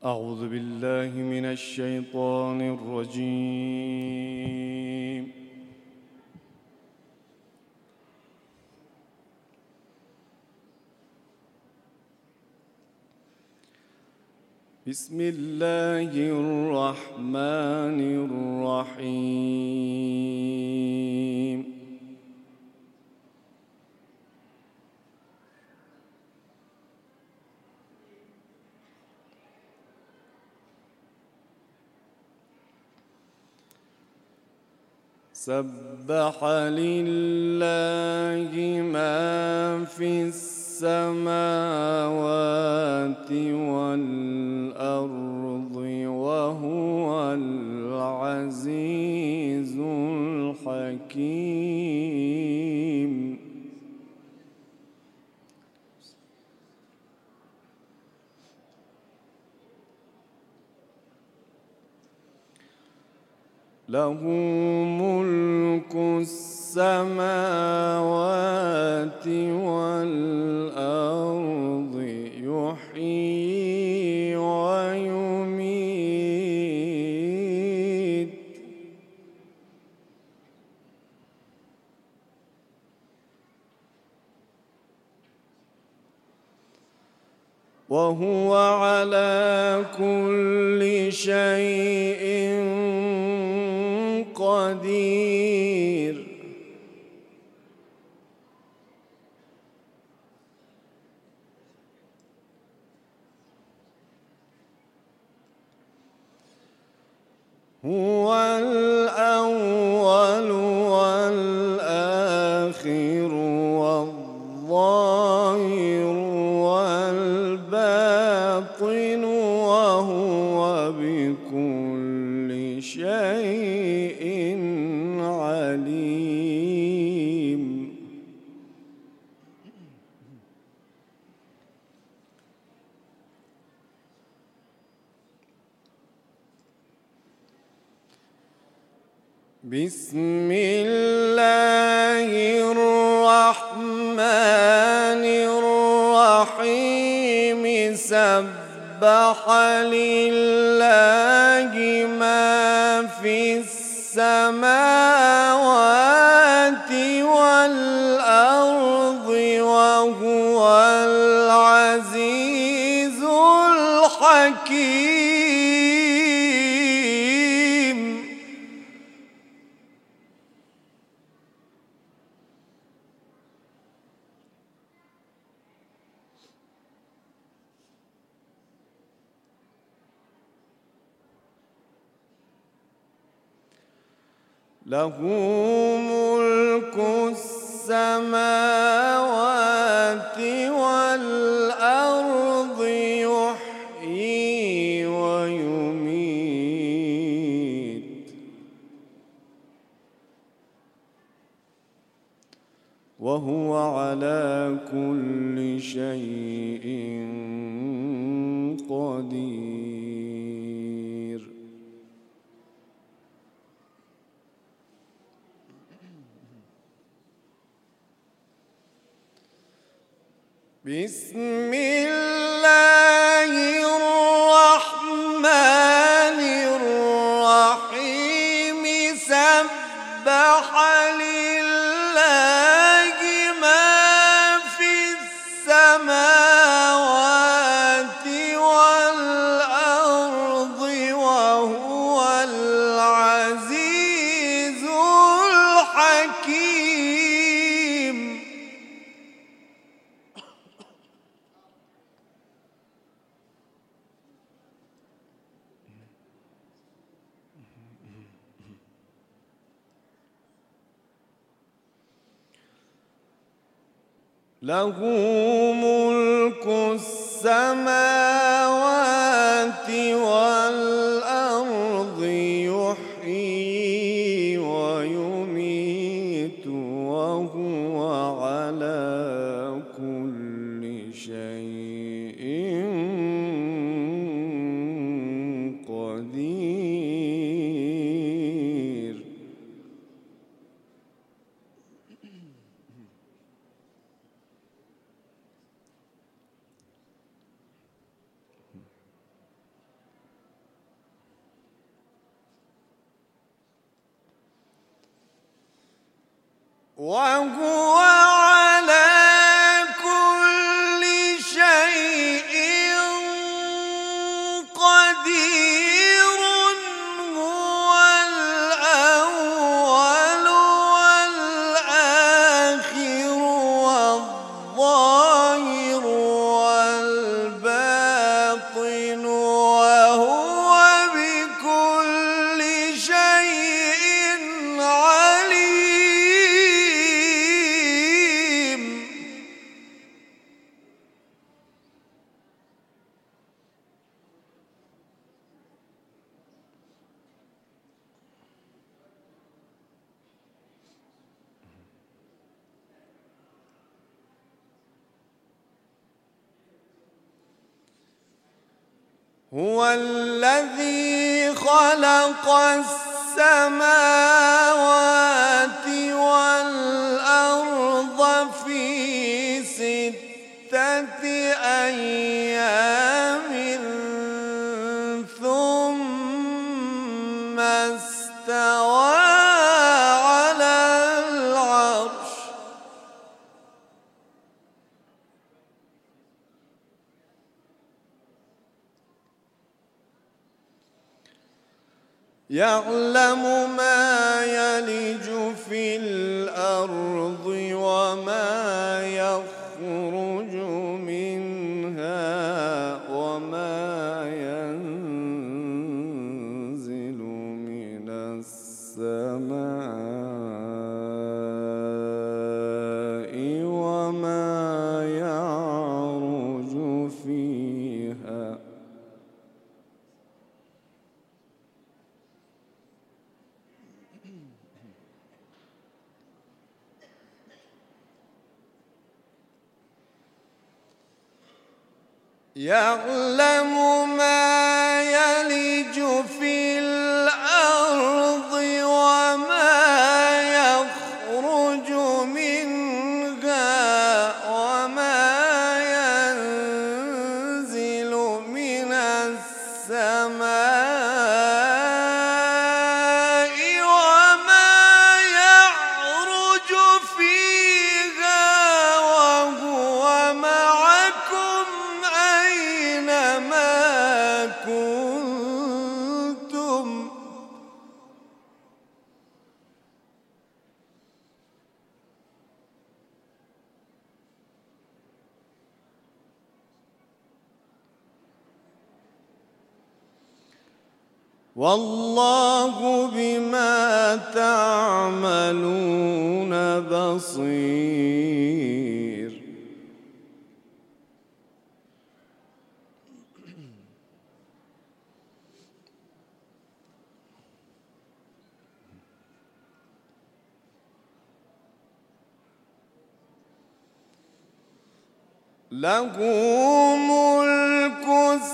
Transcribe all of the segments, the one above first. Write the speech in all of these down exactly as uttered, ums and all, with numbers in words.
أعوذ بالله من الشيطان الرجيم. بسم الله الرحمن الرحيم. سبح لله ما في السماوات والأرض وهو العزيز الحكيم. له ملك السماوات والأرض يحيي ويميت وهو على كل شيء قدير. هو الأول والآخر والظاهر والباطن وهو بكل شيء عليم. بسم الله الرحمن الرحيم. سبح لله ما في السماوات والأرض وهو العزيز الحكيم. له ملك السماوات والأرض يحيي ويميت وهو على كل شيء قدير. بسم الله الرحمن الرحيم. سبح لله ما في السماوات والأرض وهو العزيز الحكيم. له ملك السماوات والأرض يحيي ويميت وهو على كل شيء قدير. وهو على كل شيء قدير هو الأول والآخر والظاهر والباطن وهو بكل شيء عليم. هو الذي خلق السماوات والأرض في ستة أيام ثم استوى على العرش. يعلم ما يلج في الأرض وما يخرج منها وما ينزل من السماء وما يعرج فيها. يعلم ما يلج في الأرض وما يخرج منها وما ينزل من السماء وما يعرج فيها وهو معكم أينما كنتم. والله بما تعملون بصير. له ملك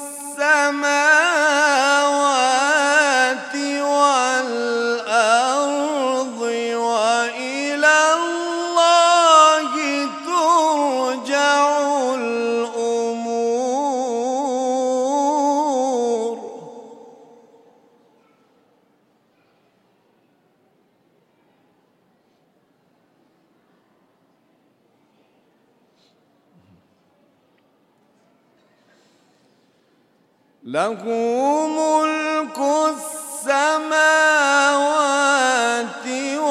السماوات والأرض وإلى الله ترجع الأمور. له ملك السماوات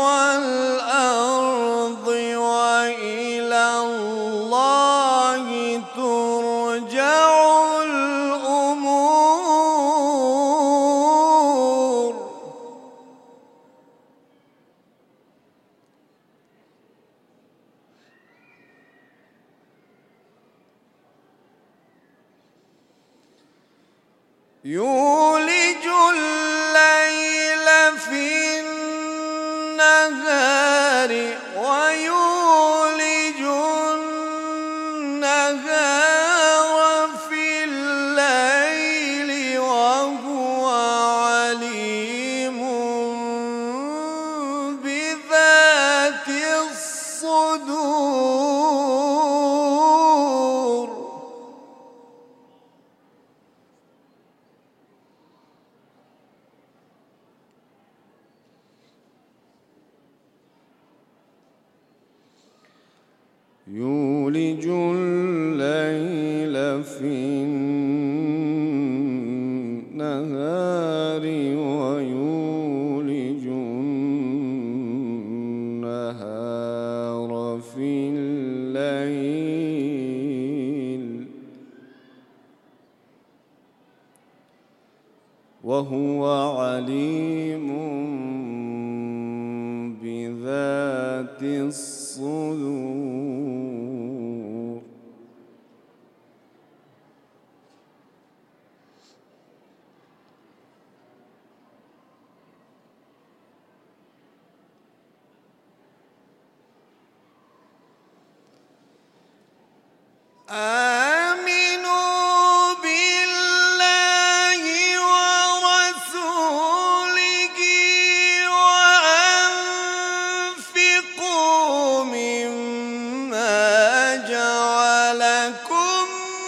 والأرض وإلى الله ترجع الأمور. يولج الليل في النهار ويولج النهار في الليل وهو عليم بذات الصدور. يولج الليل في النهار ويولج النهار في الليل وهو عليم بذات الصدور. آمنوا بالله ورسوله وأنفقوا مما جعلكم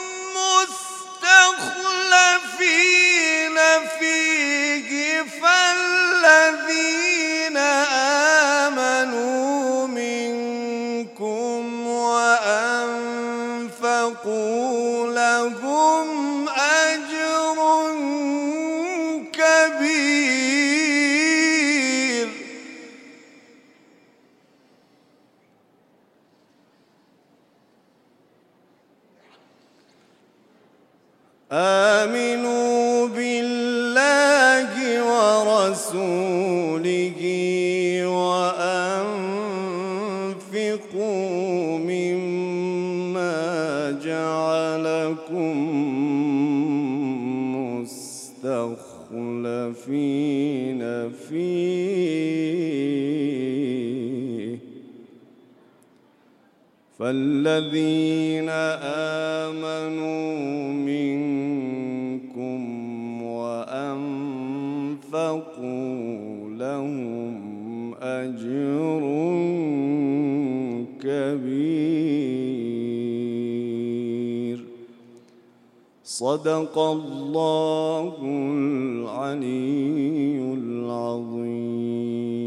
مستخلفين فيه فالذين آمنوا منكم وأنفقوا لهم أجر كبير. آمنوا بالله ورسوله وأنفقوا مما جعلكم مستخلفين فيه فالذين آمنوا منكم وأنفقوا لهم أجر كبير. صدق الله العلي العظيم.